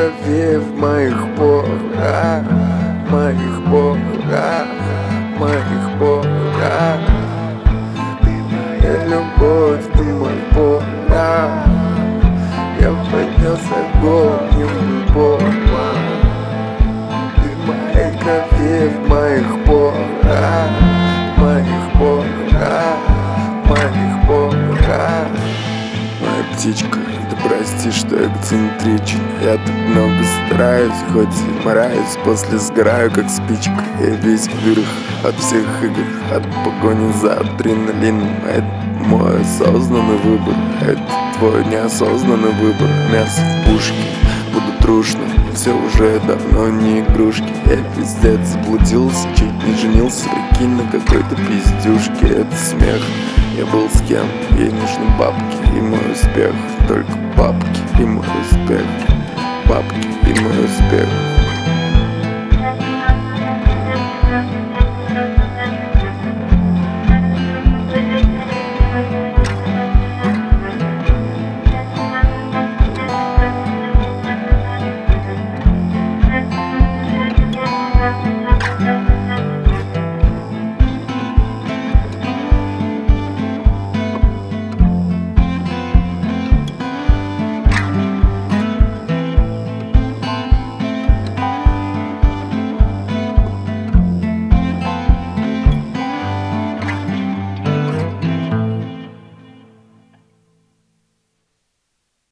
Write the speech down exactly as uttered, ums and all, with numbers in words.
крови в моих порах, моих порах, моих порах. Ты любовь, ты мой порах. Я поднес огонь порах. Ты в моей крови в моих порах, моих порах, моих порах. Моя птичка, ты прости, что эгоцентричен. Я так много стараюсь, хоть и мораюсь, после сгораю, как спичка. Я весь вверх от всех игр, от погони за адреналином. Это мой осознанный выбор, это твой неосознанный выбор. Мясо в пушке, буду трушным, все уже давно не игрушки. Я пиздец заблудился, чуть не женился, прикинь, на какой-то пиздюшке. Это смех, я был с кем, ей нужны бабки и мой успех. Только бабки и мой успех, бабки и мой успех.